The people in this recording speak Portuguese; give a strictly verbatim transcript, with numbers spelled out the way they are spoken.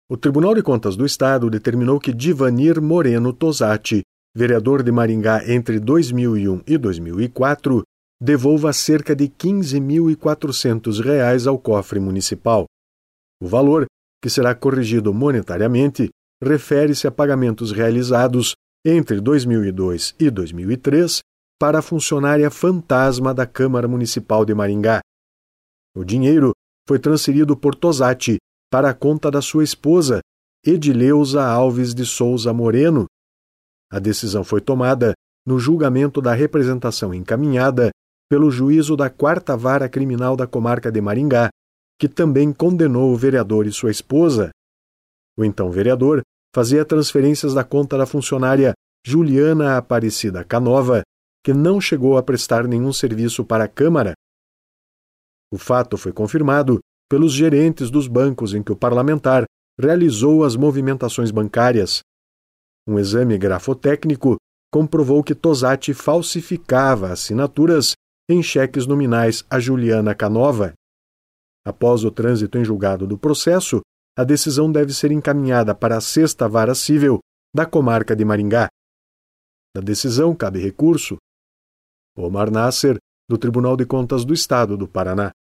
O Tribunal de Contas do Estado determinou que Divanir Moreno Tosatti, vereador de Maringá entre dois mil e um e dois mil e quatro, devolva cerca de quinze mil e quatrocentos reais ao cofre municipal. O valor, que será corrigido monetariamente, refere-se a pagamentos realizados entre dois mil e dois e dois mil e três para a funcionária fantasma da Câmara Municipal de Maringá. O dinheiro foi transferido por Tosatti para a conta da sua esposa, Edileuza Alves de Souza Moreno. A decisão foi tomada no julgamento da representação encaminhada pelo juízo da quarta Vara Criminal da Comarca de Maringá, que também condenou o vereador e sua esposa. O então vereador fazia transferências da conta da funcionária Juliana Aparecida Canova, que não chegou a prestar nenhum serviço para a Câmara. O fato foi confirmado pelos gerentes dos bancos em que o parlamentar realizou as movimentações bancárias. Um exame grafotécnico comprovou que Tosatti falsificava assinaturas em cheques nominais a Juliana Canova. Após o trânsito em julgado do processo, a decisão deve ser encaminhada para a sexta Vara Cível da Comarca de Maringá. Da decisão cabe recurso. Omar Nasser, do Tribunal de Contas do Estado do Paraná.